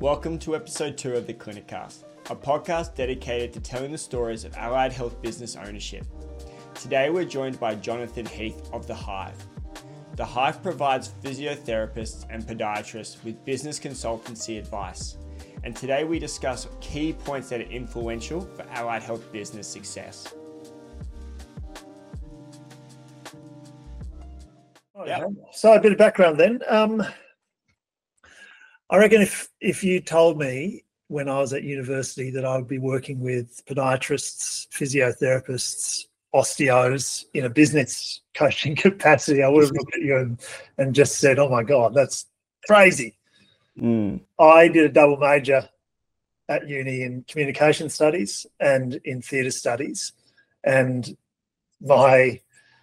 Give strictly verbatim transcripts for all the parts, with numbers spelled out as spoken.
Welcome to episode two of the Clinicast, a podcast dedicated to telling the stories of allied health business ownership. Today we're joined by Jonathan Heath of The Hive. The Hive provides physiotherapists and podiatrists with business consultancy advice. And today we discuss key points that are influential for allied health business success. Yep. So a bit of background then. Um, I reckon if if you told me when I was at university that I would be working with podiatrists, physiotherapists, osteos in a business coaching capacity, I would have looked at you and, and just said, oh my God, that's crazy. Mm. I did a double major at uni in communication studies and in theatre studies. And my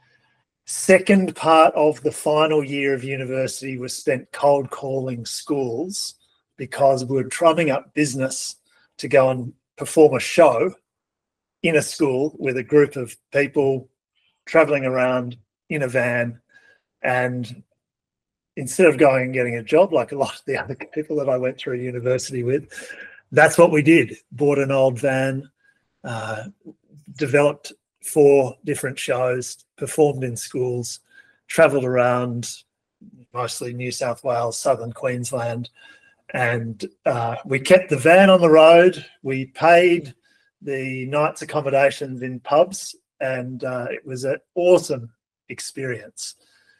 second part of the final year of university was spent cold calling schools because we were drumming up business to go and perform a show in a school with a group of people travelling around in a van. And instead of going and getting a job like a lot of the other people that I went through university with, that's what we did. Bought an old van, uh, developed four different shows, performed in schools, travelled around mostly New South Wales, southern Queensland, and uh, we kept the van on the road. We paid the night's accommodations in pubs, and uh, it was an awesome experience.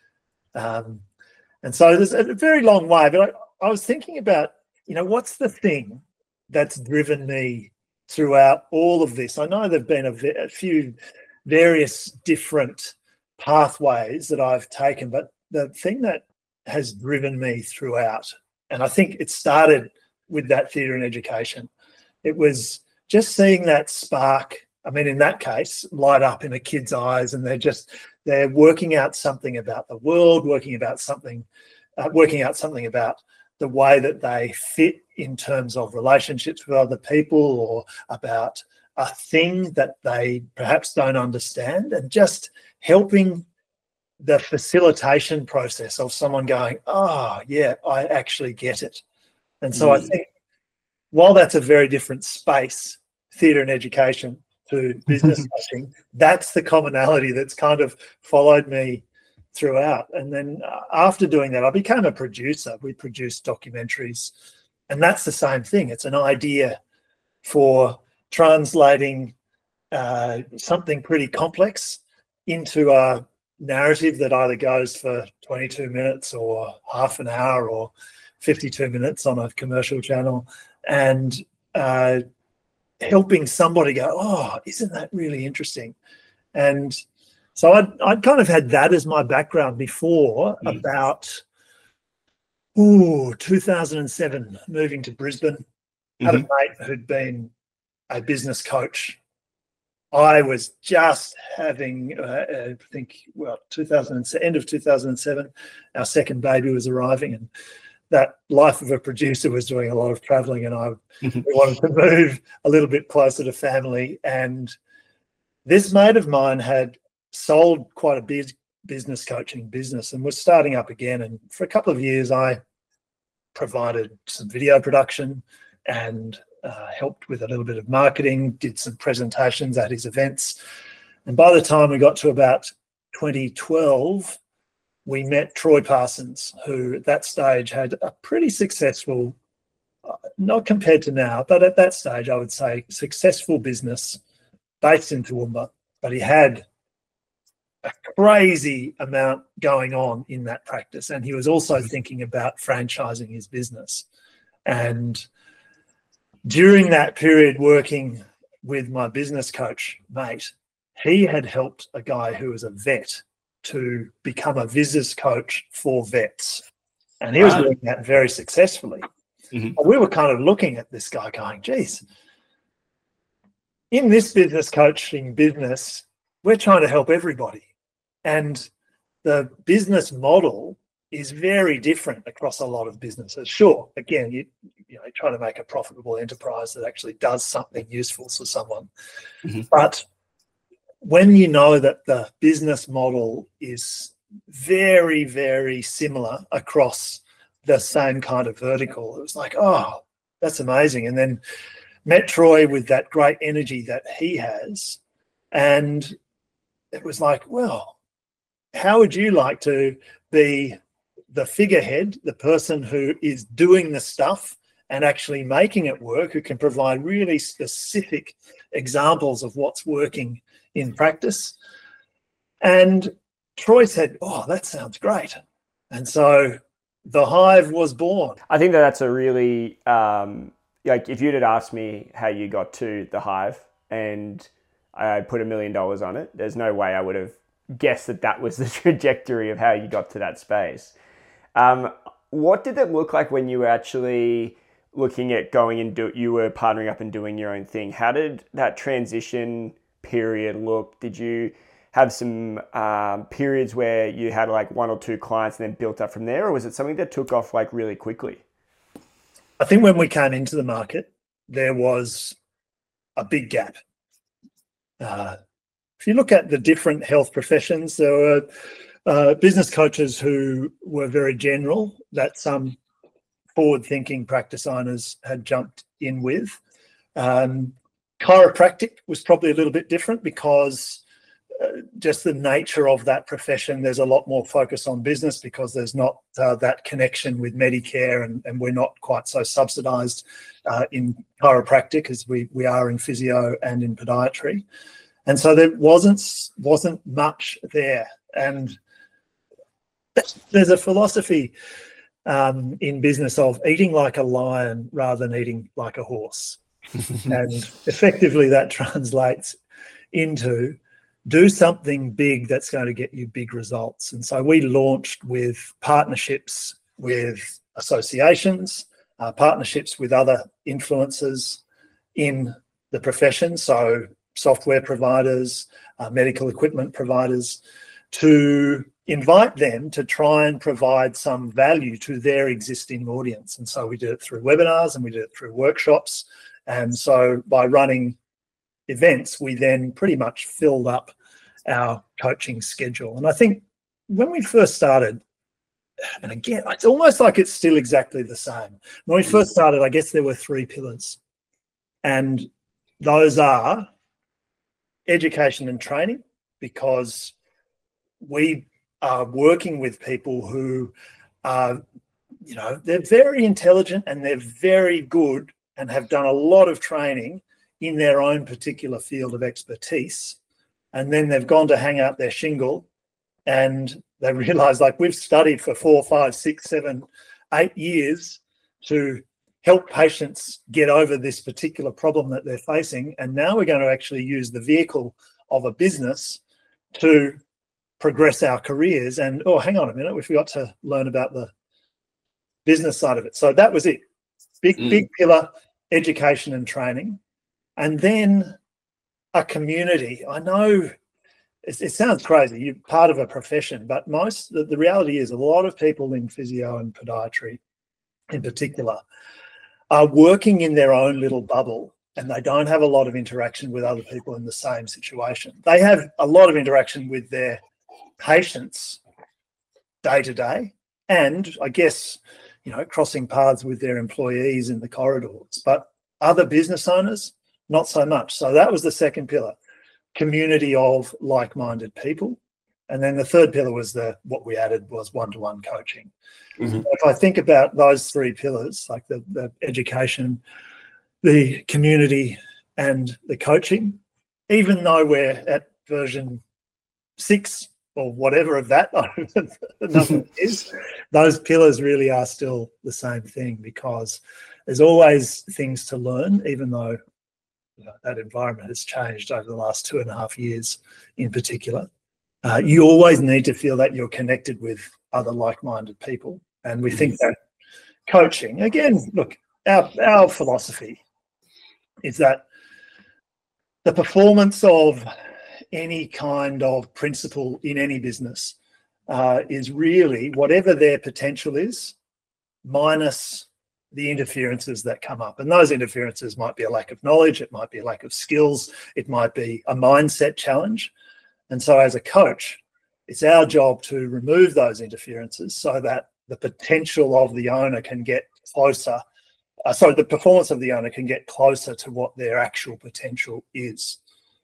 Um, and so there's a very long way, but I, I was thinking about, you know, what's the thing that's driven me throughout all of this? I know there've been a, a few various different pathways that I've taken, but the thing that has driven me throughout, and I think it started with that theatre and education, it was just seeing that spark, I mean, in that case, light up in a kid's eyes, and they're just, they're working out something about the world, working about something, uh, working out something about the way that they fit in terms of relationships with other people, or about a thing that they perhaps don't understand, and just helping the facilitation process of someone going, oh, yeah, I actually get it. And so mm. I think while that's a very different space, theatre and education to business coaching, that's the commonality that's kind of followed me throughout. And then after doing that, I became a producer. We produced documentaries, and that's the same thing. It's an idea for translating uh, something pretty complex into a narrative that either goes for twenty-two minutes or half an hour or fifty-two minutes on a commercial channel, and uh, helping somebody go, oh, isn't that really interesting? And so I'd, I'd kind of had that as my background before, mm. about ooh, two thousand seven, moving to Brisbane. Mm-hmm. Had a mate who'd been a business coach. I was just having, uh, I think, well, two thousand, end of two thousand seven, our second baby was arriving, and that life of a producer was doing a lot of travelling, and I mm-hmm. wanted to move a little bit closer to family. And this mate of mine had sold quite a big business coaching business and was starting up again. And for a couple of years, I provided some video production and uh, helped with a little bit of marketing, did some presentations at his events. And by the time we got to about twenty twelve, we met Troy Parsons, who at that stage had a pretty successful, uh, not compared to now, but at that stage, I would say successful business based in Toowoomba, but he had a crazy amount going on in that practice. And he was also thinking about franchising his business. And during that period working with my business coach mate, he had helped a guy who was a vet to become a business coach for vets. And he was wow. doing that very successfully. Mm-hmm. And we were kind of looking at this guy going, geez, in this business coaching business, we're trying to help everybody. And the business model is very different across a lot of businesses. Sure, again, you, you know, try to make a profitable enterprise that actually does something useful for someone. Mm-hmm. But when you know that the business model is very, very similar across the same kind of vertical, it was like, oh, that's amazing. And then met Troy with that great energy that he has. And it was like, well, how would you like to be the figurehead, the person who is doing the stuff and actually making it work, who can provide really specific examples of what's working in practice? And Troy said, oh, that sounds great. And so the Hive was born. I think that that's a really, um, like if you'd had asked me how you got to the Hive and I put a million dollars on it, there's no way I would have guessed that that was the trajectory of how you got to that space. Um, what did it look like when you were actually looking at going and do, you were partnering up and doing your own thing? How did that transition period look? Did you have some um, periods where you had like one or two clients and then built up from there? Or was it something that took off like really quickly? I think when we came into the market, there was a big gap. Uh, if you look at the different health professions, there were uh, business coaches who were very general that some forward-thinking practice owners had jumped in with. Um, chiropractic was probably a little bit different because uh, just the nature of that profession, there's a lot more focus on business because there's not uh, that connection with Medicare, and, and we're not quite so subsidised uh, in chiropractic as we, we are in physio and in podiatry. And so there wasn't wasn't much there. And there's a philosophy um, in business of eating like a lion rather than eating like a horse. And effectively that translates into do something big that's going to get you big results. And so we launched with partnerships with associations, uh, partnerships with other influencers in the profession. So software providers, uh, medical equipment providers, to invite them to try and provide some value to their existing audience. And so we did it through webinars and we did it through workshops. And so by running events, we then pretty much filled up our coaching schedule. And I think when we first started, and again, it's almost like it's still exactly the same. When we first started, I guess there were three pillars. And those are education and training, because we are working with people who are, you know, they're very intelligent and they're very good and have done a lot of training in their own particular field of expertise. And then they've gone to hang out their shingle and they realize, like, we've studied for four, five, six, seven, eight years to help patients get over this particular problem that they're facing. And now we're going to actually use the vehicle of a business to progress our careers. And, oh, hang on a minute, we forgot to learn about the business side of it. So that was it. Big, mm. big pillar, education and training. And then a community. I know it, it sounds crazy. You're part of a profession, but most, the, the reality is a lot of people in physio and podiatry in particular are working in their own little bubble, and they don't have a lot of interaction with other people in the same situation. They have a lot of interaction with their patients day to day, and I guess, you know, crossing paths with their employees in the corridors. But other business owners, not so much. So that was the second pillar, community of like-minded people. And then the third pillar was the what we added was one-to-one coaching. Mm-hmm. So if I think about those three pillars, like the, the education, the community, and the coaching, even though we're at version six or whatever of that, the number is, those pillars really are still the same thing, because there's always things to learn, even though, you know, that environment has changed over the last two and a half years in particular. Uh, you always need to feel that you're connected with other like-minded people. And we think that coaching, again, look, our, our philosophy is that the performance of any kind of principle in any business uh, is really whatever their potential is, minus the interferences that come up. And those interferences might be a lack of knowledge, it might be a lack of skills, it might be a mindset challenge. And so as a coach, it's our job to remove those interferences so that the potential of the owner can get closer uh, sorry, the performance of the owner can get closer to what their actual potential is.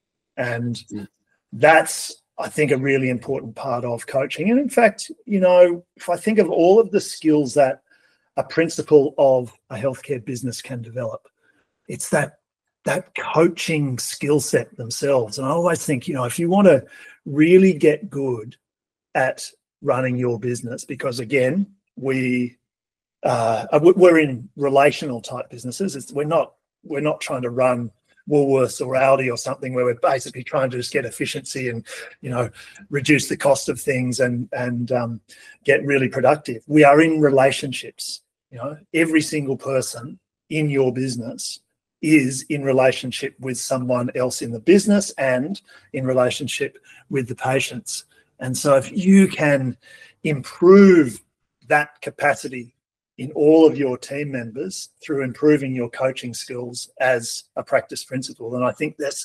And mm. that's, I think, a really important part of coaching. And in fact, you know, if I think of all of the skills that a principal of a healthcare business can develop, it's that that coaching skill set themselves. And I always think, you know, if you want to really get good at running your business, because again, we uh, we're in relational type businesses. It's, we're not we're not trying to run Woolworths or Aldi or something where we're basically trying to just get efficiency and, you know, reduce the cost of things and and um, get really productive. We are in relationships. You know, every single person in your business is in relationship with someone else in the business and in relationship with the patients. And so if you can improve that capacity in all of your team members through improving your coaching skills as a practice principal, then I think there's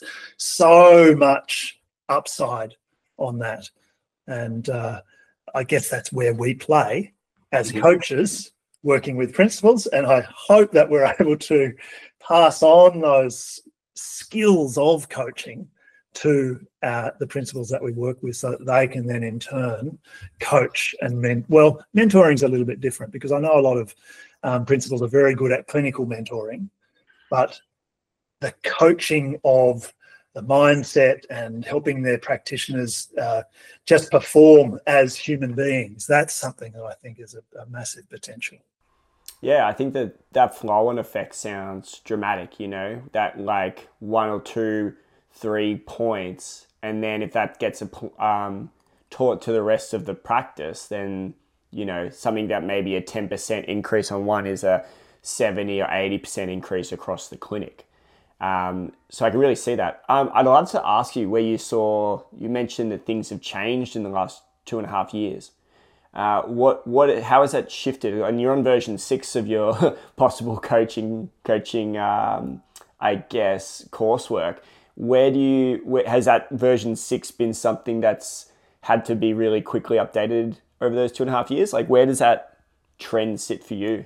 so much upside on that. And uh, I guess that's where we play as coaches working with principals. And I hope that we're able to pass on those skills of coaching to uh, the principals that we work with so that they can then in turn coach and men. Well, mentoring is a little bit different because I know a lot of um, principals are very good at clinical mentoring, but the coaching of the mindset and helping their practitioners uh, just perform as human beings, that's something that I think is a, a massive potential. Yeah, I think that that flow-on effect sounds dramatic, you know, that like one or two, three points, and then if that gets a, um, taught to the rest of the practice, then, you know, something that maybe a ten percent increase on one is a seventy or eighty percent increase across the clinic. Um, so I can really see that. Um, I'd love to ask you where you saw, you mentioned that things have changed in the last two and a half years. Uh, what what how has that shifted? And you're on version six of your possible coaching coaching um, I guess coursework. Where do you where, has that version six been something that's had to be really quickly updated over those two and a half years? Like, where does that trend sit for you?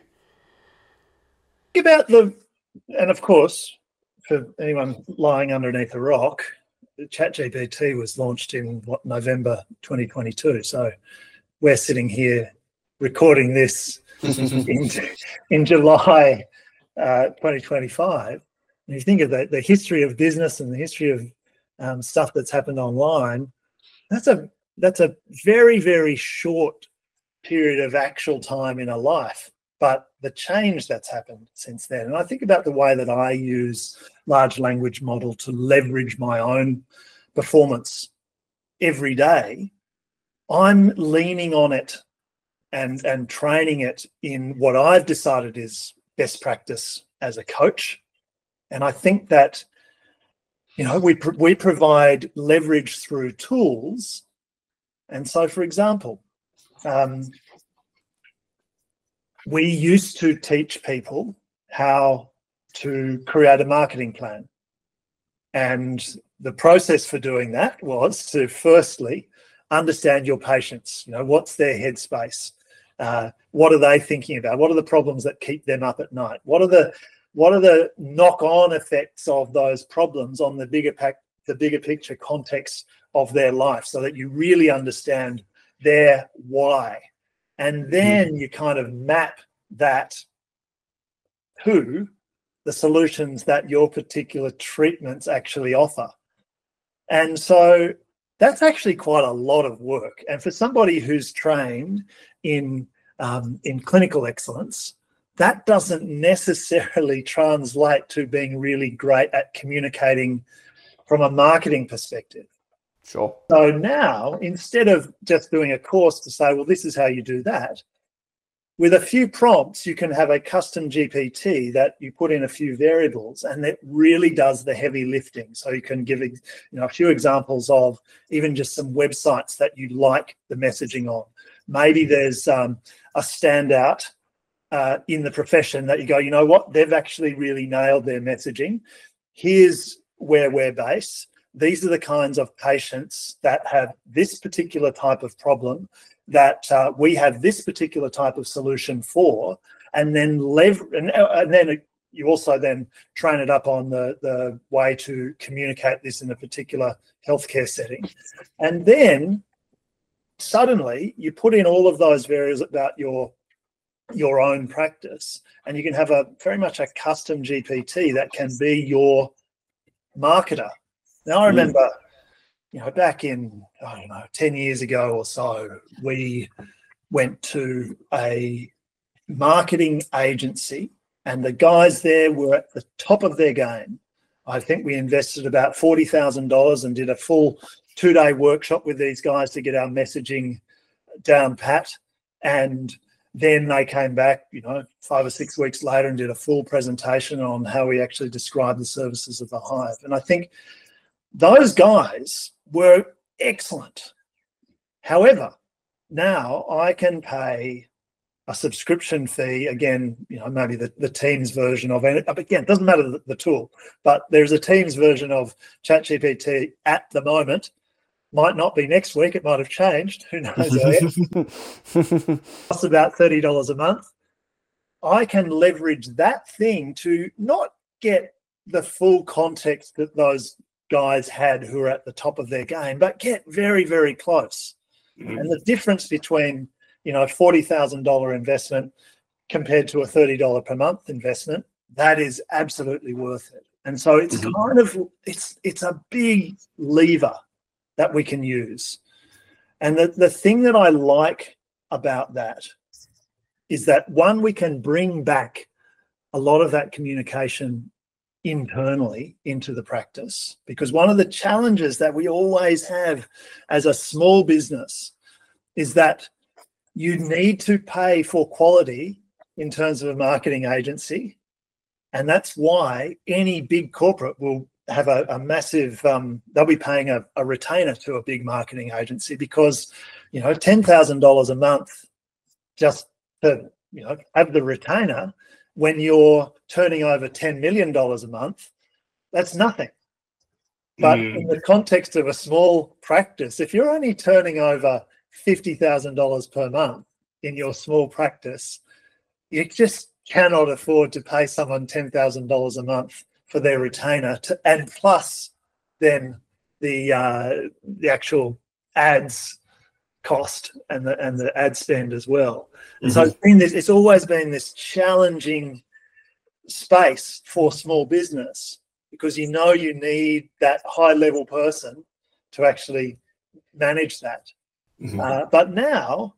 About the and of course, for anyone lying underneath a rock, ChatGPT was launched in what November twenty twenty-two. So we're sitting here recording this in, in July uh, twenty twenty-five. And you think of the, the history of business and the history of um, stuff that's happened online, that's a that's a very, very short period of actual time in a life. But the change that's happened since then, and I think about the way that I use large language model to leverage my own performance every day, I'm leaning on it and, and training it in what I've decided is best practice as a coach. And I think that, you know, we pr- we provide leverage through tools. And so, for example, um, we used to teach people how to create a marketing plan. And the process for doing that was to firstly understand your patients. You know, what's their headspace? Uh, what are they thinking about? What are the problems that keep them up at night? What are the what are the knock-on effects of those problems on the bigger pack, the bigger picture context of their life, so that you really understand their why, and then you kind of map that to the solutions that your particular treatments actually offer. And so that's actually quite a lot of work. And for somebody who's trained in um, in clinical excellence, that doesn't necessarily translate to being really great at communicating from a marketing perspective. Sure. So now, instead of just doing a course to say, well, this is how you do that, with a few prompts, you can have a custom G P T that you put in a few variables, and it really does the heavy lifting. So you can give, you know, a few examples of even just some websites that you like the messaging on. Maybe there's um, a standout uh, in the profession that you go, you know what, they've actually really nailed their messaging. Here's where we're based. These are the kinds of patients that have this particular type of problem that uh, we have this particular type of solution for. and then lever and, and then you also then train it up on the, the way to communicate this in a particular healthcare setting. And then suddenly you put in all of those variables about your your own practice, and you can have a very much a custom G P T that can be your marketer. Now, I remember, mm. you know, back in, I don't know, ten years ago or so, we went to a marketing agency, and the guys there were at the top of their game. I think we invested about forty thousand dollars and did a full two-day workshop with these guys to get our messaging down pat. And then they came back, you know, five or six weeks later and did a full presentation on how we actually describe the services of the Hive. And I think those guys were excellent. However, now I can pay a subscription fee, again, you know, maybe the, the Teams version of it. Again, it doesn't matter the, the tool, but there's a Teams version of ChatGPT at the moment. Might not be next week. It might have changed. Who knows? Costs about thirty dollars a month. I can leverage that thing to not get the full context that those guys had who are at the top of their game, but get very, very close. Mm-hmm. And the difference between, you know, forty thousand dollars investment compared to a thirty dollars per month investment, that is absolutely worth it. And so it's mm-hmm. kind of, it's it's a big lever that we can use. And the, the thing that I like about that is that, one, we can bring back a lot of that communication internally into the practice, because one of the challenges that we always have as a small business is that you need to pay for quality in terms of a marketing agency. And that's why any big corporate will have a, a massive, um, they'll be paying a, a retainer to a big marketing agency, because, you know, ten thousand dollars a month just to, you know, have the retainer when you're turning over ten million dollars a month, that's nothing. But mm. in the context of a small practice, if you're only turning over fifty thousand dollars per month in your small practice, you just cannot afford to pay someone ten thousand dollars a month for their retainer, to, and plus then the uh, the actual ads cost and the and the ad spend as well. And mm-hmm. so it's been this, it's always been this challenging space for small business, because you know you need that high level person to actually manage that. Mm-hmm. Uh, but now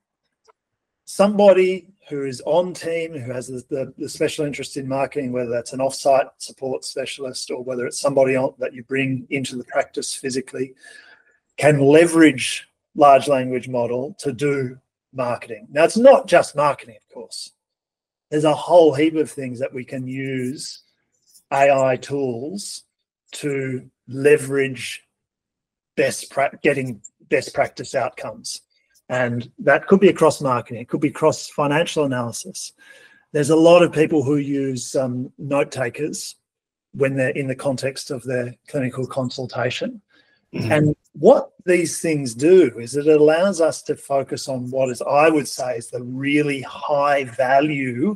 somebody who is on team, who has the, the, the special interest in marketing, whether that's an off-site support specialist or whether it's somebody on, that you bring into the practice physically, can leverage large language model to do marketing. Now, it's not just marketing, of course. There's a whole heap of things that we can use A I tools to leverage best pra- getting best practice outcomes. And that could be across marketing. It could be across financial analysis. There's a lot of people who use um, note takers when they're in the context of their clinical consultation. Mm-hmm. And what these things do is it allows us to focus on what is, I would say, is the really high value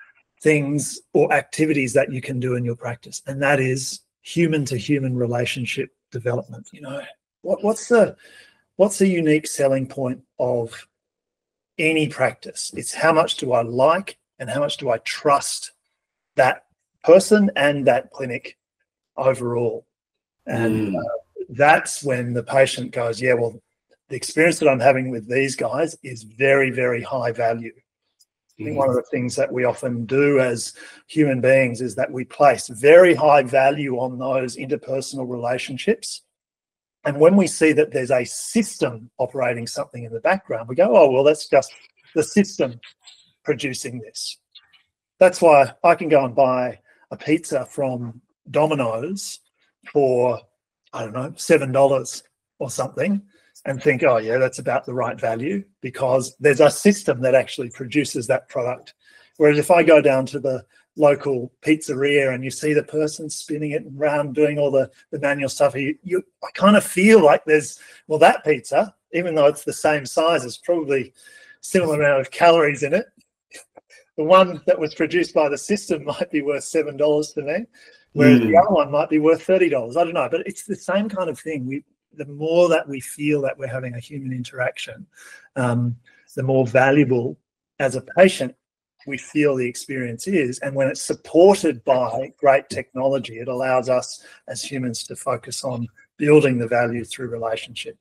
things or activities that you can do in your practice. And that is human to human relationship development. You know, what, what's the, what's the unique selling point of any practice? It's how much do I like and how much do I trust that person and that clinic overall. And mm. uh, that's when the patient goes, yeah, well, the experience that I'm having with these guys is very, very high value. I think mm. one of the things that we often do as human beings is that we place very high value on those interpersonal relationships. And when we see that there's a system operating something in the background, we go, oh, well, that's just the system producing this. That's why I can go and buy a pizza from Domino's for, I don't know, seven dollars or something and think, oh, yeah, that's about the right value, because there's a system that actually produces that product. Whereas if I go down to the local pizzeria and you see the person spinning it around, doing all the, the manual stuff, you, you I kind of feel like there's, well, that pizza, even though it's the same size, it's probably similar amount of calories in it. the one that was produced by the system might be worth seven dollars to me, whereas mm. the other one might be worth thirty dollars. I don't know, but it's the same kind of thing. We, the more that we feel that we're having a human interaction, um, the more valuable as a patient we feel the experience is. And when it's supported by great technology, it allows us as humans to focus on building the value through relationship.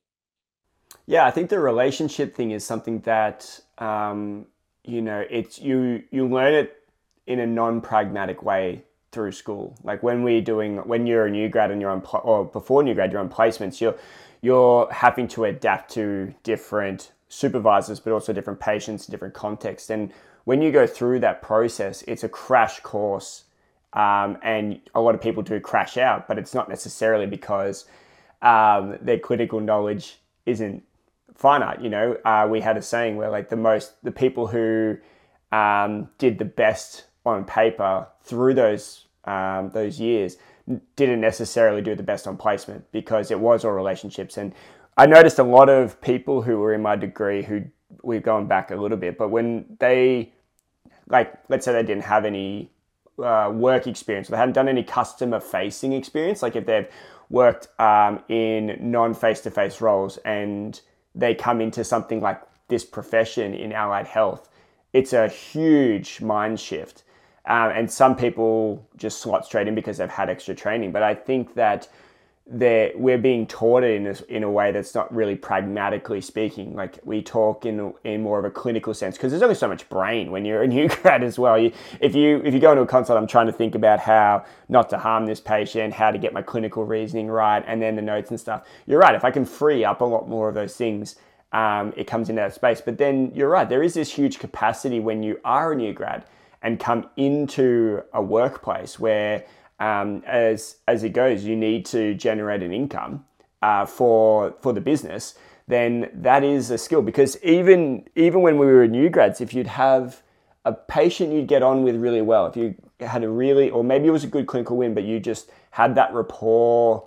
Yeah, I think the relationship thing is something that, um, you know, it's you you learn it in a non-pragmatic way through school. Like when we're doing, when you're a new grad and you're on, or before new grad, you're on placements, you're, you're having to adapt to different supervisors, but also different patients, different contexts. And when you go through that process, it's a crash course. Um, and a lot of people do crash out, but it's not necessarily because um, their clinical knowledge isn't finite. You know, uh, we had a saying where like the most, the people who um, did the best on paper through those um, those years didn't necessarily do the best on placement, because it was all relationships. And I noticed a lot of people who were in my degree who, we've gone back a little bit, but when they, like, let's say they didn't have any uh, work experience, or they hadn't done any customer facing experience, like if they've worked um, in non-face-to-face roles and they come into something like this profession in allied health, it's a huge mind shift. Um, and some people just slot straight in because they've had extra training. But I think that they're, we're being taught it in a, in a way that's not really pragmatically speaking. Like we talk in in more of a clinical sense, because there's only so much brain when you're a new grad as well. You, if you if you go into a consult, I'm trying to think about how not to harm this patient, how to get my clinical reasoning right, and then the notes and stuff. You're right. If I can free up a lot more of those things, um, it comes into that space. But then you're right. There is this huge capacity when you are a new grad and come into a workplace where, um, as as it goes, you need to generate an income uh, for for the business. Then that is a skill, because even even when we were new grads, if you'd have a patient you'd get on with really well, if you had a really, or maybe it was a good clinical win, but you just had that rapport,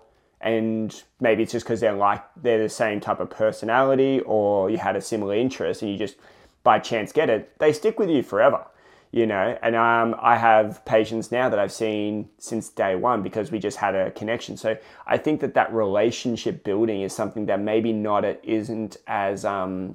and maybe it's just because they're like they're the same type of personality, or you had a similar interest, and you just by chance get it, they stick with you forever. You know, and um, I have patients now that I've seen since day one because we just had a connection. So I think that that relationship building is something that maybe not it isn't as um,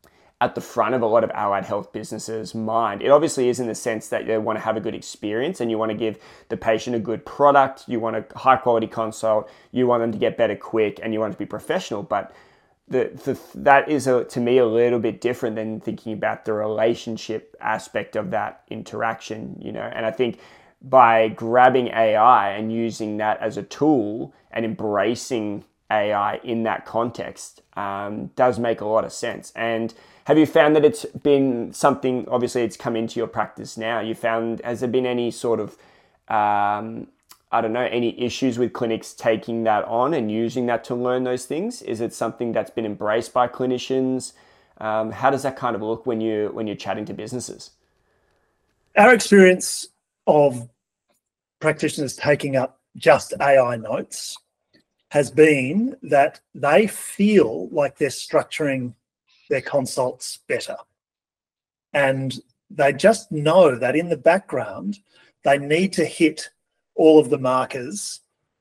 at the front of a lot of allied health businesses' mind. It obviously is in the sense that they want to have a good experience and you want to give the patient a good product. You want a high quality consult. You want them to get better quick, and you want it to be professional. But The, the, that is, a, to me, a little bit different than thinking about the relationship aspect of that interaction, you know. And I think by grabbing A I and using that as a tool and embracing A I in that context um, does make a lot of sense. And have you found that it's been something, obviously it's come into your practice now, you found, has there been any sort of um, I don't know, any issues with clinics taking that on and using that to learn those things? Is it something that's been embraced by clinicians? Um, how does that kind of look when you when you're chatting to businesses? Our experience of practitioners taking up just A I notes has been that they feel like they're structuring their consults better. And they just know that in the background, they need to hit all of the markers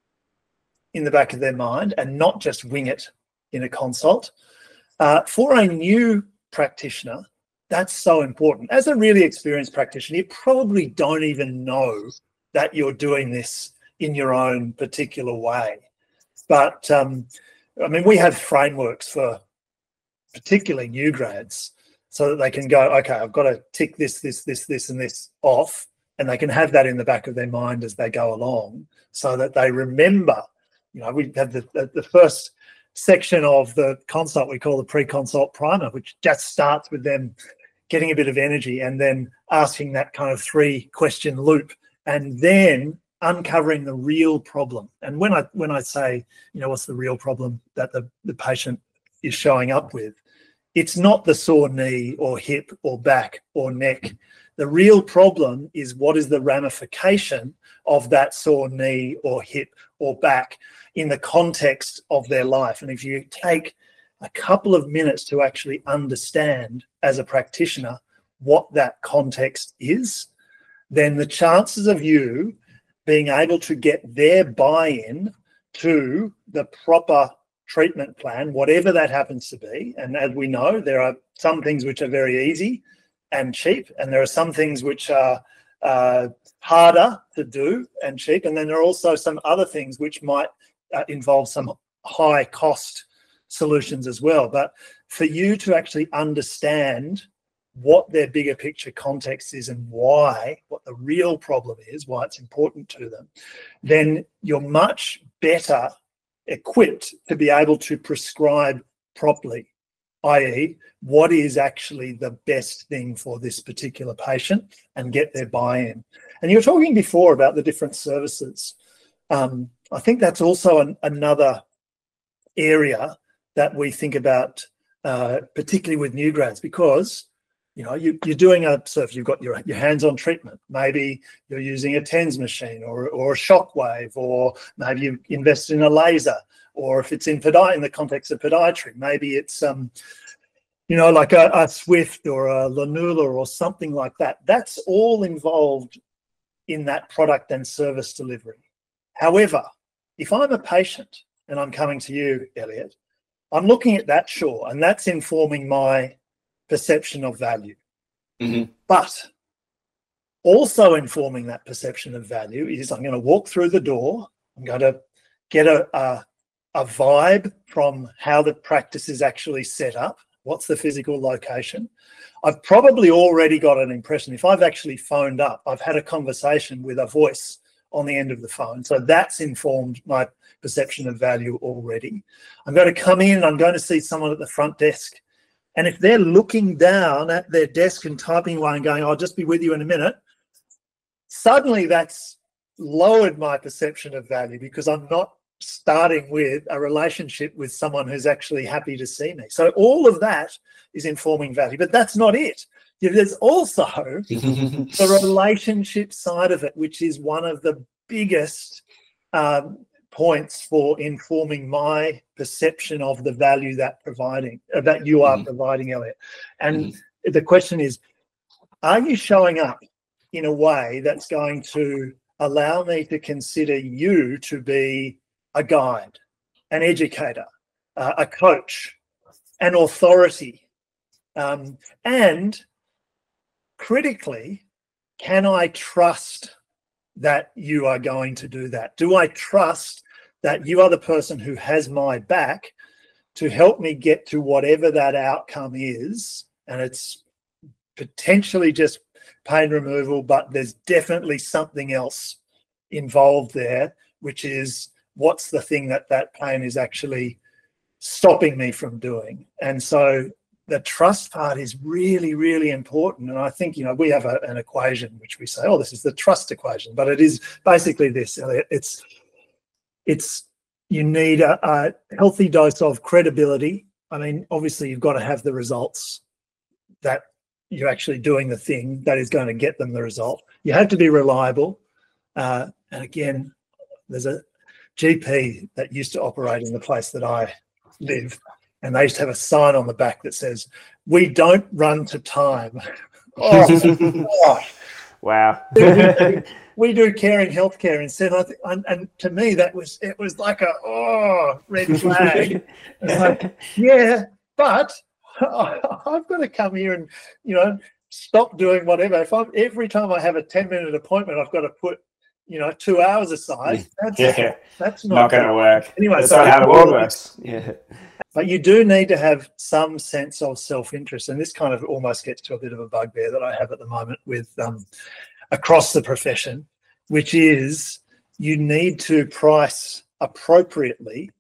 in the back of their mind and not just wing it in a consult. Uh, for a new practitioner, that's so important. As a really experienced practitioner, you probably don't even know that you're doing this in your own particular way. But, um, I mean, we have frameworks for particularly new grads so that they can go, okay, I've got to tick this, this, this, this, and this off. And they can have that in the back of their mind as they go along, so that they remember. You know, we have the, the, the first section of the consult we call the pre-consult primer, which just starts with them getting a bit of energy and then asking that kind of three question loop, and then uncovering the real problem. And when I when I say, you know, what's the real problem that the, the patient is showing up with, it's not the sore knee or hip or back or neck. The real problem is, what is the ramification of that sore knee or hip or back in the context of their life? And if you take a couple of minutes to actually understand as a practitioner what that context is, then the chances of you being able to get their buy-in to the proper treatment plan, whatever that happens to be. And as we know, there are some things which are very easy and cheap, and there are some things which are uh, harder to do and cheap. And then there are also some other things which might uh, involve some high cost solutions as well. But for you to actually understand what their bigger picture context is and why, what the real problem is, why it's important to them, then you're much better equipped to be able to prescribe properly, that is what is actually the best thing for this particular patient, and get their buy-in. And you were talking before about the different services. Um, I think that's also an, another area that we think about, uh, particularly with new grads, because you know, you, you're doing a, so if you've got your, your hands-on treatment, maybe you're using a TENS machine or, or a shockwave, or maybe you invest in a laser, or if it's in podi- in the context of podiatry, maybe it's, um, you know, like a, a Swift or a Lanula or something like that. That's all involved in that product and service delivery. However, if I'm a patient and I'm coming to you, Elliot, I'm looking at that, sure, and that's informing my perception of value. Mm-hmm. But also informing that perception of value is I'm going to walk through the door, I'm going to get a, a, a vibe from how the practice is actually set up, what's the physical location. I've probably already got an impression. If I've actually phoned up, I've had a conversation with a voice on the end of the phone. So that's informed my perception of value already. I'm going to come in, I'm going to see someone at the front desk. And if they're looking down at their desk and typing away and going, I'll just be with you in a minute, suddenly that's lowered my perception of value, because I'm not starting with a relationship with someone who's actually happy to see me. So all of that is informing value, but that's not it. There's also the relationship side of it, which is one of the biggest um, points for informing my perception of the value that providing uh, that you are mm-hmm. providing, Elliot. And mm-hmm. the question is, are you showing up in a way that's going to allow me to consider you to be a guide, an educator, uh, a coach, an authority, um, and critically, can I trust that you are going to do that? Do I trust that you are the person who has my back to help me get to whatever that outcome is? And it's potentially just pain removal, but there's definitely something else involved there, which is what's the thing that that pain is actually stopping me from doing. And so the trust part is really, really important. And I think, you know, we have a, an equation which we say, oh, this is the trust equation, but it is basically this. It's, it's you need a, a healthy dose of credibility. I mean, obviously you've got to have the results that you're actually doing the thing that is going to get them the result. You have to be reliable. Uh, and again, there's a G P that used to operate in the place that I live, and they used to have a sign on the back that says, "We don't run to time." Oh, gosh. Wow. we, do, we do caring healthcare instead. I think, and, and to me, that was it was like a oh red flag. Like, yeah, but I've got to come here and you know stop doing whatever. If I'm every time I have a ten minute appointment, I've got to put you know two hours aside. That's yeah. that's not, not going to work. Anyway, that's so not how the world works. Yeah. But you do need to have some sense of self-interest. And this kind of almost gets to a bit of a bugbear that I have at the moment with um, across the profession, which is you need to price appropriately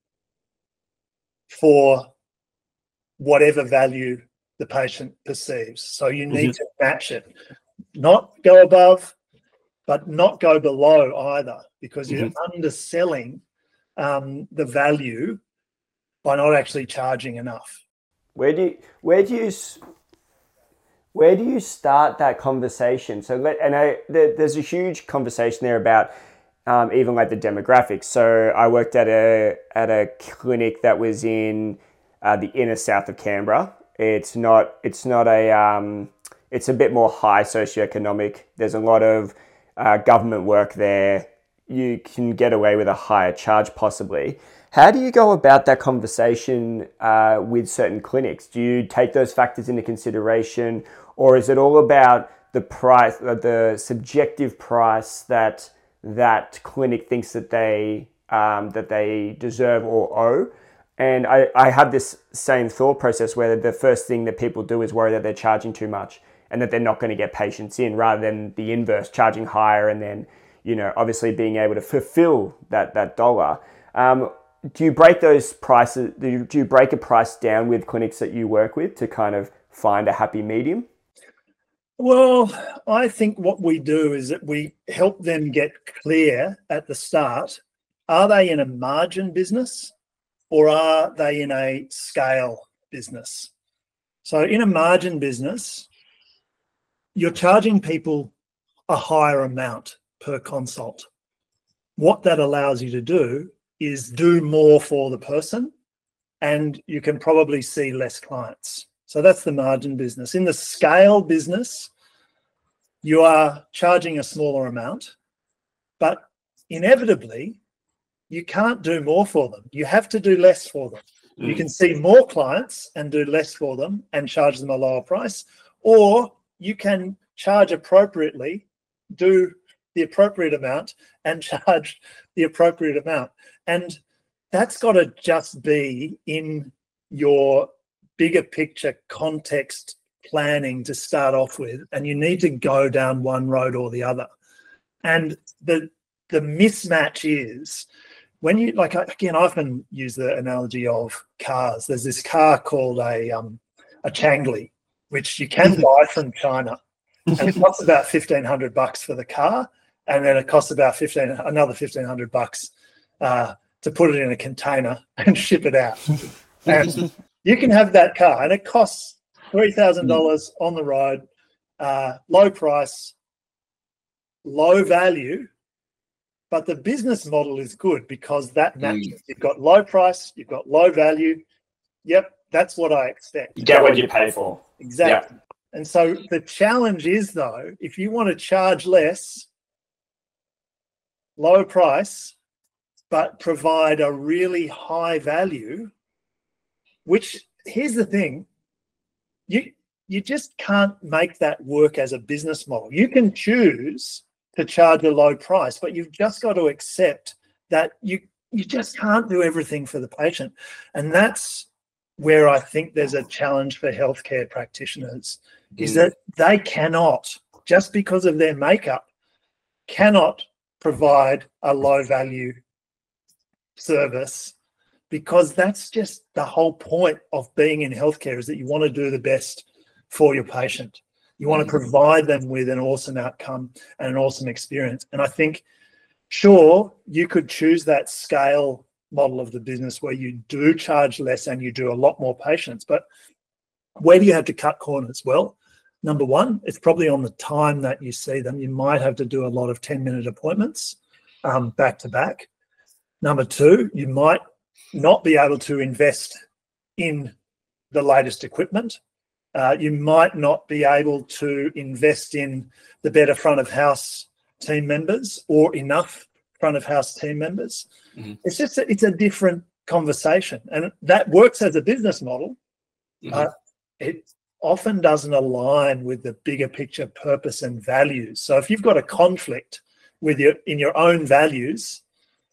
for whatever value the patient perceives. So you need mm-hmm. to match it, not go above, but not go below either, because you're mm-hmm. underselling um, the value by not actually charging enough. Where do you, where do you where do you start that conversation? So let and I, there, there's a huge conversation there about um, even like the demographics. So I worked at a at a clinic that was in uh, the inner south of Canberra. It's not it's not a um, it's a bit more high socioeconomic. There's a lot of uh, government work there. You can get away with a higher charge possibly. How do you go about that conversation uh, with certain clinics? Do you take those factors into consideration, or is it all about the price, the subjective price that that clinic thinks that they um, that they deserve or owe? And I, I have this same thought process where the first thing that people do is worry that they're charging too much and that they're not going to get patients in, rather than the inverse, charging higher and then, you know, obviously being able to fulfill that that dollar. Um, do you break those prices? Do you, do you break a price down with clinics that you work with to kind of find a happy medium? Well, I think what we do is that we help them get clear at the start. Are they in a margin business or are they in a scale business? So in a margin business, you're charging people a higher amount per consult. What that allows you to do is do more for the person, and you can probably see less clients. So that's the margin business. In the scale business, you are charging a smaller amount, but inevitably you can't do more for them. You have to do less for them. Mm. You can see more clients and do less for them and charge them a lower price, or you can charge appropriately, do the appropriate amount and charge the appropriate amount. And that's got to just be in your bigger picture context planning to start off with, and you need to go down one road or the other. And the the mismatch is when you, like, again, I often use the analogy of cars. There's this car called a um, a Changli, which you can buy from China, and it costs about fifteen hundred bucks for the car, and then it costs about fifteen another fifteen hundred bucks uh, to put it in a container and ship it out. And you can have that car, and it costs three thousand dollars on the road, uh, low price, low value, but the business model is good because that matches. Mm. You've got low price, you've got low value. Yep, that's what I expect. You get what you pay for. Exactly. Yep. And so the challenge is, though, if you want to charge less, low price, but provide a really high value, which, here's the thing, you you just can't make that work as a business model. You can choose to charge a low price, but you've just got to accept that you you just can't do everything for the patient. And that's where I think there's a challenge for healthcare practitioners, mm. is that they cannot, just because of their makeup, cannot provide a low value service, because that's just the whole point of being in healthcare, is that you want to do the best for your patient. You want to provide them with an awesome outcome and an awesome experience. And I think, sure, you could choose that scale model of the business where you do charge less and you do a lot more patients. But where do you have to cut corners? Well, number one, it's probably on the time that you see them. You might have to do a lot of ten-minute appointments um, back to back. Number two, you might not be able to invest in the latest equipment. Uh, you might not be able to invest in the better front of house team members or enough front of house team members. Mm-hmm. It's just a, it's a different conversation, and that works as a business model. Mm-hmm. Uh, it often doesn't align with the bigger picture purpose and values. So if you've got a conflict with your in your own values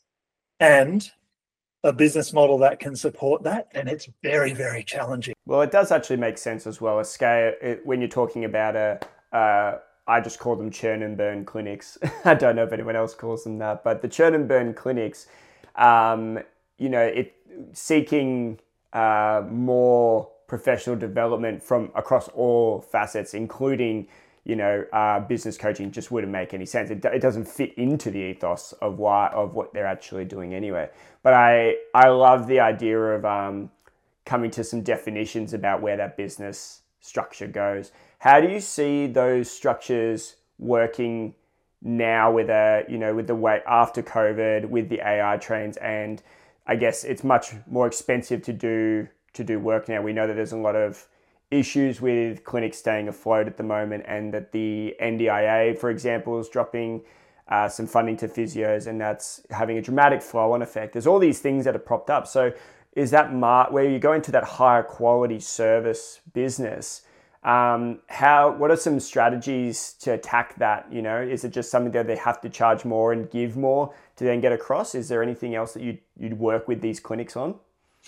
and a business model that can support that, and it's very, very challenging. Well, it does actually make sense as well. A scale, it, when you're talking about a, uh, I just call them churn and burn clinics. I don't know if anyone else calls them that, but the churn and burn clinics, um, you know, it seeking uh, more professional development from across all facets, including, you know, uh, business coaching, just wouldn't make any sense. It, it doesn't fit into the ethos of why of what they're actually doing anyway. But I I love the idea of um, coming to some definitions about where that business structure goes. How do you see those structures working now with a you know with the way after COVID, with the A I trains, and I guess it's much more expensive to do to do work now. We know that there's a lot of issues with clinics staying afloat at the moment, and that the N D I A, for example, is dropping uh, some funding to physios, and that's having a dramatic flow-on effect. There's all these things that have propped up. So is that mar- where you go into that higher quality service business? Um, how? What are some strategies to attack that? You know, is it just something that they have to charge more and give more to then get across? Is there anything else that you'd, you'd work with these clinics on?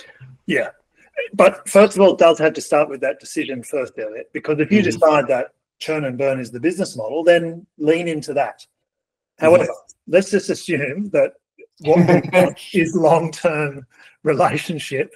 Yeah. But first of all, it does have to start with that decision first, Elliot, because if you mm-hmm. decide that churn and burn is the business model, then lean into that. However, mm-hmm. let's just assume that what we want is long-term relationship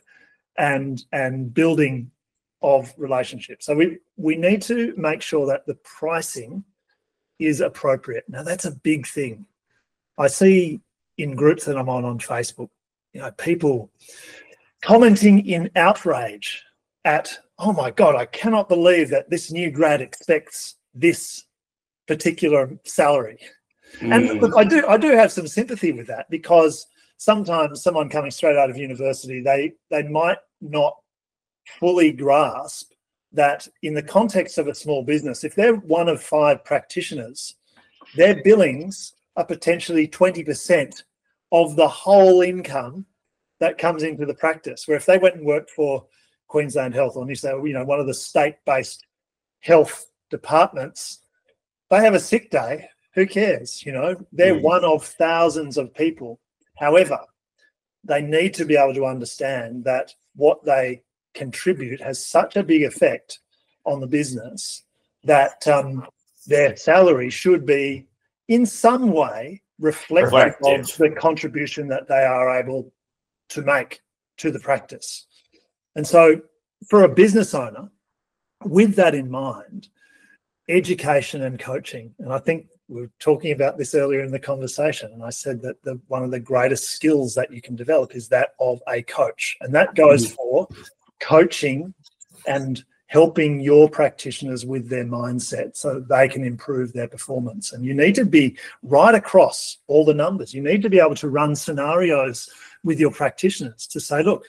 and and building of relationships. So we, we need to make sure that the pricing is appropriate. Now, that's a big thing. I see in groups that I'm on on Facebook, you know, people commenting in outrage at, oh my God, I cannot believe that this new grad expects this particular salary. Mm. And look, I do I do have some sympathy with that, because sometimes someone coming straight out of university, they they might not fully grasp that in the context of a small business, if they're one of five practitioners, their billings are potentially twenty percent of the whole income that comes into the practice. Where if they went and worked for Queensland Health or New South, you know, one of the state-based health departments, they have a sick day. Who cares? You know, they're mm. one of thousands of people. However, they need to be able to understand that what they contribute has such a big effect on the business that um, their salary should be in some way reflective Reflective. of the contribution that they are able to make to the practice. And so for a business owner, with that in mind, education and coaching, and I think we were talking about this earlier in the conversation, and I said that the, one of the greatest skills that you can develop is that of a coach. And that goes mm-hmm. for coaching and helping your practitioners with their mindset so that they can improve their performance. And you need to be right across all the numbers. You need to be able to run scenarios with your practitioners to say, look,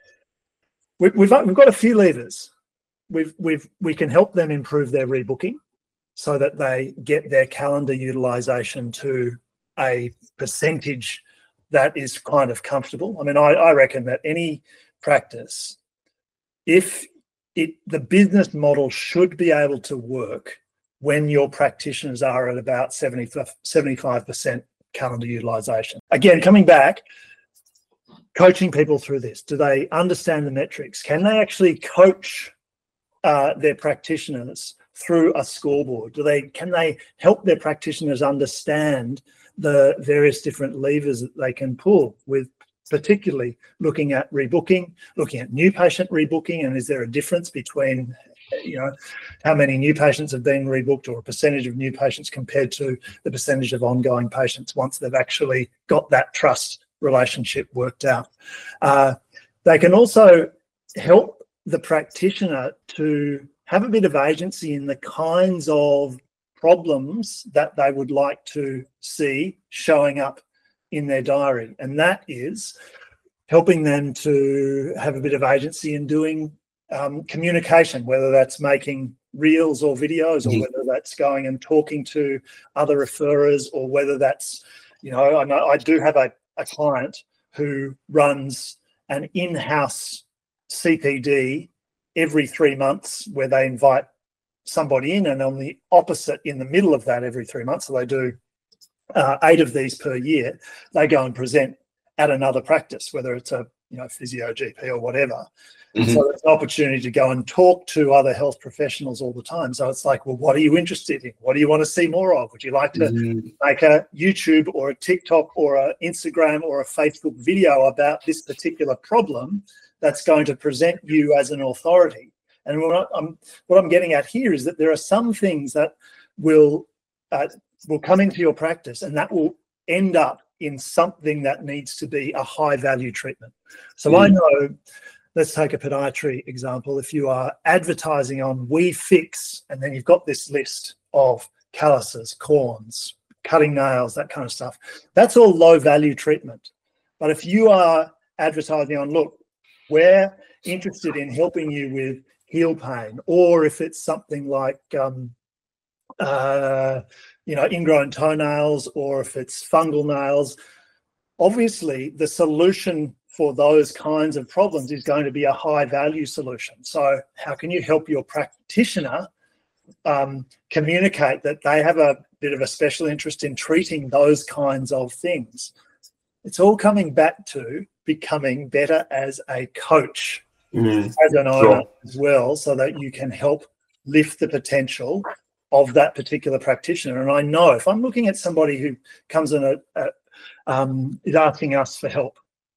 we've, we've, we've got a few levers. We've, we've, we can help them improve their rebooking so that they get their calendar utilization to a percentage that is kind of comfortable. I mean, I, I reckon that any practice, if it the business model should be able to work when your practitioners are at about seventy-five percent calendar utilization. Again, coming back, coaching people through this. Do they understand the metrics? Can they actually coach uh, their practitioners through a scoreboard? Do they can they help their practitioners understand the various different levers that they can pull, with particularly looking at rebooking, looking at new patient rebooking, and is there a difference between, you know, how many new patients have been rebooked, or a percentage of new patients compared to the percentage of ongoing patients once they've actually got that trust relationship worked out. Uh, they can also help the practitioner to have a bit of agency in the kinds of problems that they would like to see showing up in their diary. And that is helping them to have a bit of agency in doing um, communication, whether that's making reels or videos, or whether that's going and talking to other referrers, or whether that's, you know, I know I do have a, a client who runs an in-house C P D every three months where they invite somebody in, and on the opposite, in the middle of that every three months, so they do uh, eight of these per year, they go and present at another practice, whether it's a, you know, physio, G P or whatever. Mm-hmm. So it's an opportunity to go and talk to other health professionals all the time. So it's like, well, what are you interested in? What do you want to see more of? Would you like to mm-hmm. make a YouTube or a TikTok or an Instagram or a Facebook video about this particular problem that's going to present you as an authority? And what I'm, what I'm getting at here is that there are some things that will uh, will come into your practice, and that will end up in something that needs to be a high value treatment. So mm. I know, let's take a podiatry example. If you are advertising on We Fix, and then you've got this list of calluses, corns, cutting nails, that kind of stuff, that's all low value treatment. But if you are advertising on, look, we're interested in helping you with heel pain, or if it's something like, um, uh, you know, ingrown toenails, or if it's fungal nails. Obviously, the solution for those kinds of problems is going to be a high value solution. So how can you help your practitioner um, communicate that they have a bit of a special interest in treating those kinds of things? It's all coming back to becoming better as a coach, mm-hmm. as an owner sure. as well, so that you can help lift the potential of that particular practitioner. And I know if I'm looking at somebody who comes in a, a um, is asking us for help,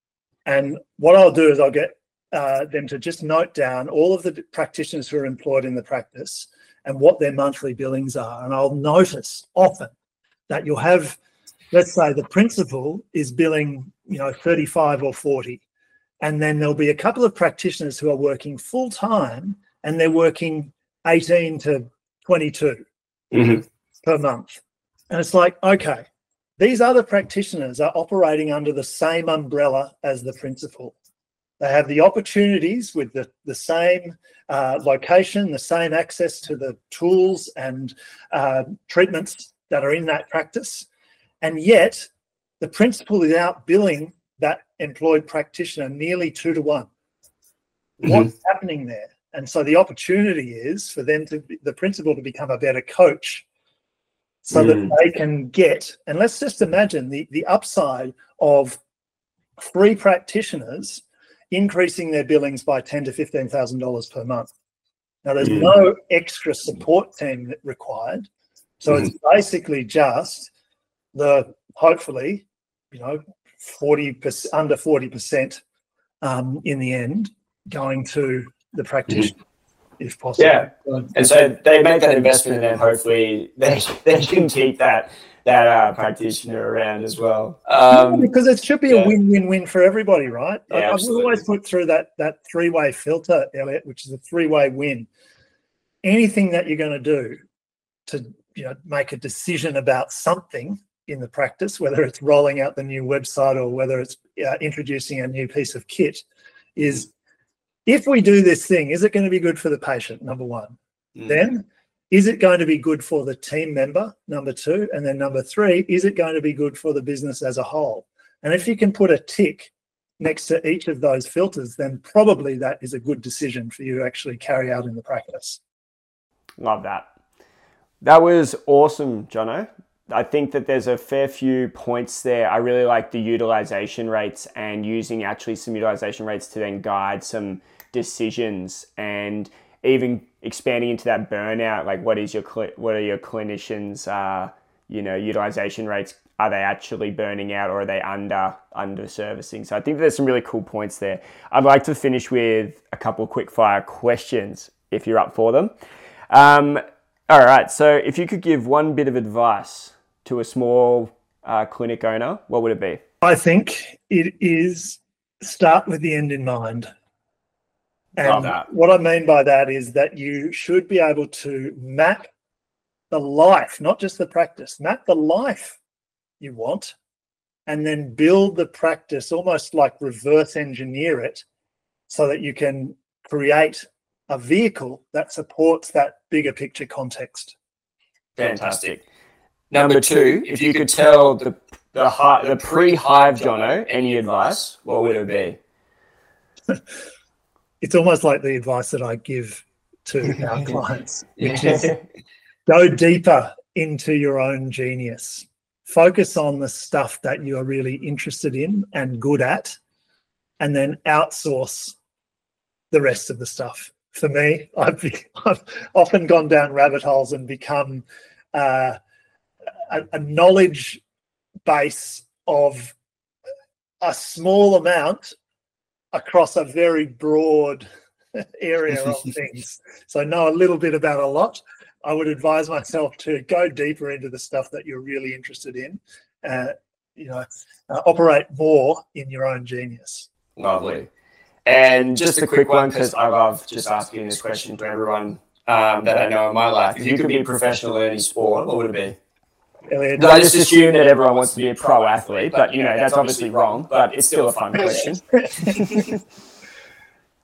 and what I'll do is I'll get uh, them to just note down all of the practitioners who are employed in the practice and what their monthly billings are. And I'll notice often that you'll have, let's say the principal is billing, you know, thirty-five or forty. And then there'll be a couple of practitioners who are working full time and they're working eighteen to twenty-two mm-hmm. per month. And it's like, okay, these other practitioners are operating under the same umbrella as the principal. They have the opportunities with the, the same uh, location, the same access to the tools and uh, treatments that are in that practice. And yet the principal is out billing that employed practitioner nearly two to one. Mm-hmm. What's happening there? And so the opportunity is for them to, the principal to become a better coach so mm. that they can get, and let's just imagine the, the upside of three practitioners increasing their billings by ten thousand to fifteen thousand dollars per month. Now, there's mm. no extra support team required. So mm. it's basically just the, hopefully, you know, forty percent, under forty percent um, in the end going to the practitioner, mm. if possible. Yeah, and so they make that investment, and then hopefully they they can keep that that uh, practitioner around as well. Um, yeah, because it should be yeah. a win-win-win for everybody, right? Yeah, I've always put through that that three-way filter, Elliot, which is a three-way win. Anything that you're going to do to, you know, make a decision about something in the practice, whether it's rolling out the new website or whether it's uh, introducing a new piece of kit, is if we do this thing, is it going to be good for the patient, number one? Mm. Then, is it going to be good for the team member, number two? And then number three, is it going to be good for the business as a whole? And if you can put a tick next to each of those filters, then probably that is a good decision for you to actually carry out in the practice. Love that. That was awesome, Jono. I think that there's a fair few points there. I really like the utilization rates and using actually some utilization rates to then guide some decisions, and even expanding into that burnout. Like, what is your what are your clinicians' uh, you know utilization rates? Are they actually burning out, or are they under under servicing? So I think there's some really cool points there. I'd like to finish with a couple of quick fire questions if you're up for them. Um, all right. So if you could give one bit of advice to a small uh, clinic owner, what would it be? I think it is start with the end in mind. And what I mean by that is that you should be able to map the life, not just the practice, map the life you want, and then build the practice, almost like reverse engineer it, so that you can create a vehicle that supports that bigger picture context. Fantastic. Number two, if you could tell the the, hi, the pre-Hive Jono any advice, what would it be? It's almost like the advice that I give to our clients, which is go deeper into your own genius. Focus on the stuff that you are really interested in and good at, and then outsource the rest of the stuff. For me, I've, be, I've often gone down rabbit holes and become uh, a, a knowledge base of a small amount across a very broad area of things. So know a little bit about a lot. I would advise myself to go deeper into the stuff that you're really interested in. Uh, you know, uh, operate more in your own genius. Lovely. And just a quick one, because I love just asking this question to everyone um, that I know in my life. If you could be a professional in any sport, what would it be? Elliot, I just assume that everyone wants to be a pro athlete, but, you know, that's obviously wrong, but it's still a fun question.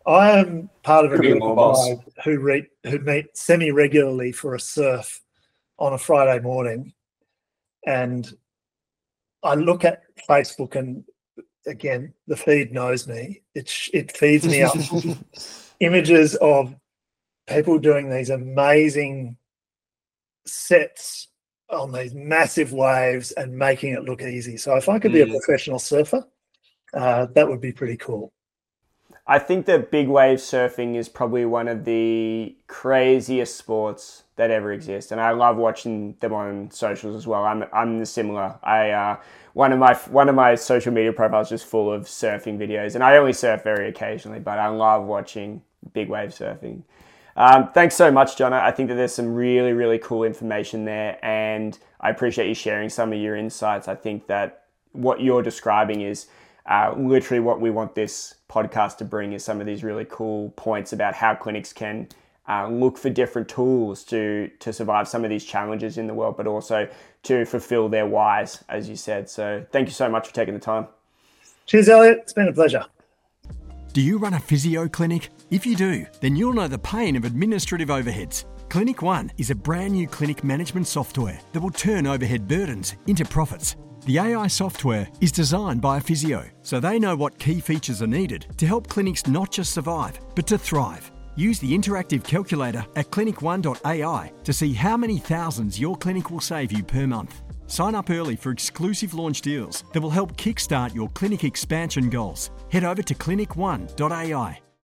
I am part of a Could be a group law of boss. guys who, re- who meet semi-regularly for a surf on a Friday morning. And I look at Facebook and, again, the feed knows me. It, sh- it feeds me up images of people doing these amazing sets on these massive waves and making it look easy. So if I could be a Mm. professional surfer, uh, that would be pretty cool. I think that big wave surfing is probably one of the craziest sports that ever exist, and I love watching them on socials as well. I'm I'm similar. I uh, one of my one of my social media profiles is just full of surfing videos, and I only surf very occasionally, but I love watching big wave surfing. Um, thanks so much, Jono. I think that there's some really, really cool information there, and I appreciate you sharing some of your insights. I think that what you're describing is uh, literally what we want this podcast to bring, is some of these really cool points about how clinics can uh, look for different tools to to survive some of these challenges in the world, but also to fulfill their whys, as you said. So thank you so much for taking the time. Cheers, Elliot. It's been a pleasure. Do you run a physio clinic? If you do, then you'll know the pain of administrative overheads. Clinic One is a brand new clinic management software that will turn overhead burdens into profits. The A I software is designed by a physio, so they know what key features are needed to help clinics not just survive, but to thrive. Use the interactive calculator at clinic one dot A I to see how many thousands your clinic will save you per month. Sign up early for exclusive launch deals that will help kickstart your clinic expansion goals. Head over to clinic one dot A I.